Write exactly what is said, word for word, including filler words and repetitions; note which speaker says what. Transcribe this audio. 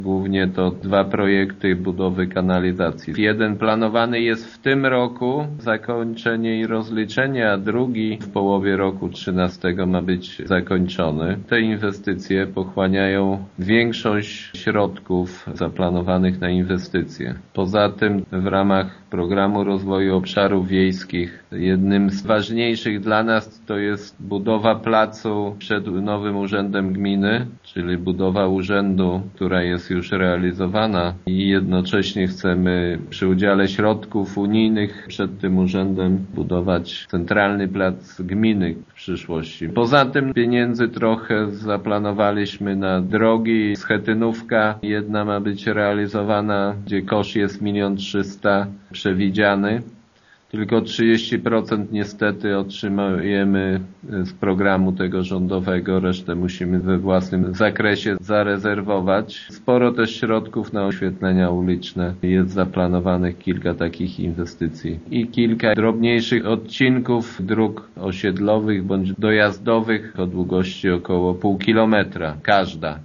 Speaker 1: Głównie to dwa projekty budowy kanalizacji. Jeden planowany jest w tym roku, zakończenie i rozliczenie, a drugi w połowie roku trzynastego ma być zakończony. Te inwestycje pochłaniają większość środków zaplanowanych na inwestycje. Poza tym w ramach Programu Rozwoju Obszarów Wiejskich jednym z ważniejszych dla nas to jest budowa placu przed nowym urzędem gminy, czyli budowa urzędu, która jest już realizowana i jednocześnie chcemy przy udziale środków unijnych przed tym urzędem budować centralny plac gminy w przyszłości. Poza tym pieniędzy trochę zaplanowaliśmy na drogi. Schetynówka jedna ma być realizowana, gdzie koszt jest milion trzysta przewidziany. Tylko trzydzieści procent niestety otrzymujemy z programu tego rządowego, resztę musimy we własnym zakresie zarezerwować. Sporo też środków na oświetlenia uliczne jest zaplanowanych, kilka takich inwestycji i kilka drobniejszych odcinków dróg osiedlowych bądź dojazdowych o długości około pół kilometra każda.